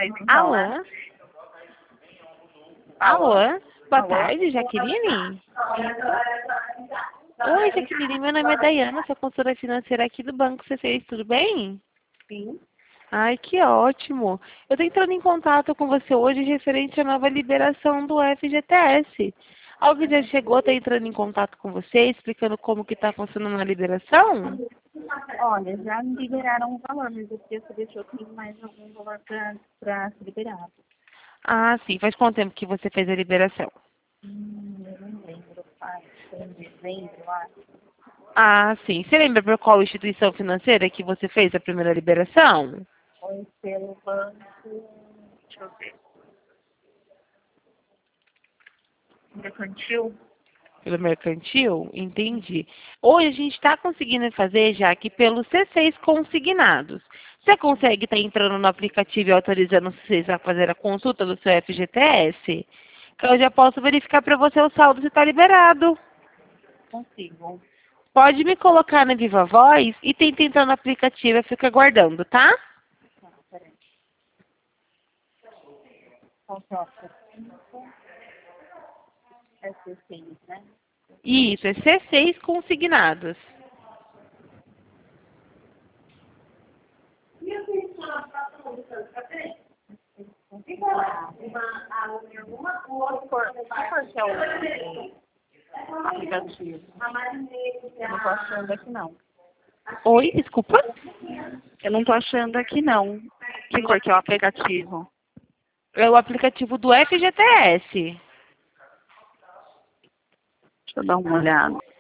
Mas então, Alô? Alô? Boa Alô? tarde, Jaqueline? Oi, Jaqueline, meu nome é Dayana, sou consultora financeira aqui do Banco C6, tudo bem? Sim. Ai, que ótimo! Eu estou entrando em contato com você hoje referente à nova liberação do FGTS. Alguém já chegou a estar entrando em contato com você, explicando como que está funcionando a liberação? Olha, já me liberaram o valor, mas eu queria saber se eu tenho mais algum valor para ser liberado. Ah, sim. Faz quanto tempo que você fez a liberação? Eu não lembro, foi em dezembro, eu acho. Ah, sim. Você lembra por qual instituição financeira que você fez a primeira liberação? Foi pelo banco, deixa eu ver, mercantil. Pelo mercantil? Entendi. Hoje a gente está conseguindo fazer já aqui pelos C6 consignados. Você consegue estar entrando no aplicativo e autorizando vocês a fazer a consulta do seu FGTS? Que eu já posso verificar para você o saldo se está liberado. Consigo. Pode me colocar na Viva Voz e tenta entrar no aplicativo e fica aguardando, tá? Tá, peraí. Qual que é o aplicativo? É C6, né? Isso, é C6 consignados. Que cor que é o aplicativo? Eu não tô achando aqui, não. Oi, desculpa? Eu não tô achando aqui, não. Que cor que é o aplicativo? É o aplicativo do FGTS. Deixa eu dar uma olhada.